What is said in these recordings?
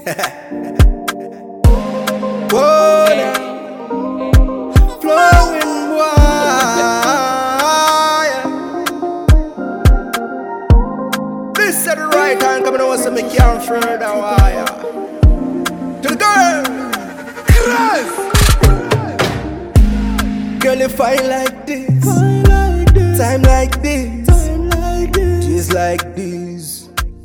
Whoa, now. Flowing wire. This is the right time coming over so me can't further wire. To the girl. Yes. Girl, you fine like this. Time like this. Just like this.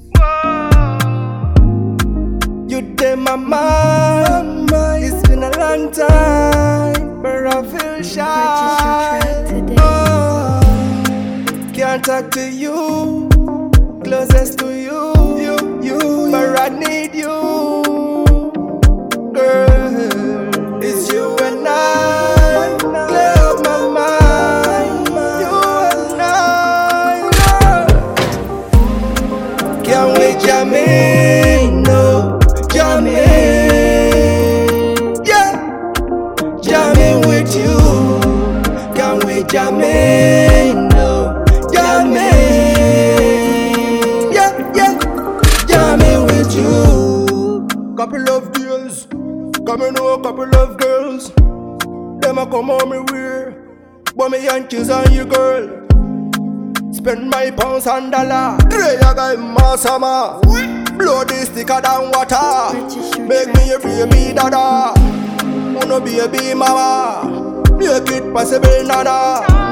You take my mind. It's been a long time, but I feel shy. Oh, can't talk to you, closest to you, but I need you, girl. It's you and I. Clear up my mind. You and I, girl. Can't wait, Jamie. No, Jamie. Jamming with you, can't wait, jamming, no, jamming, yeah, jamming with you. Couple of deals, coming over, couple of girls. Them a come on me way, but me Yankees on you, girl. Spend my pounds and dollar, Grey a guy masama. Blow this thicker than water. Make me a baby dada. Wanna be a baby mama, make it possible nada.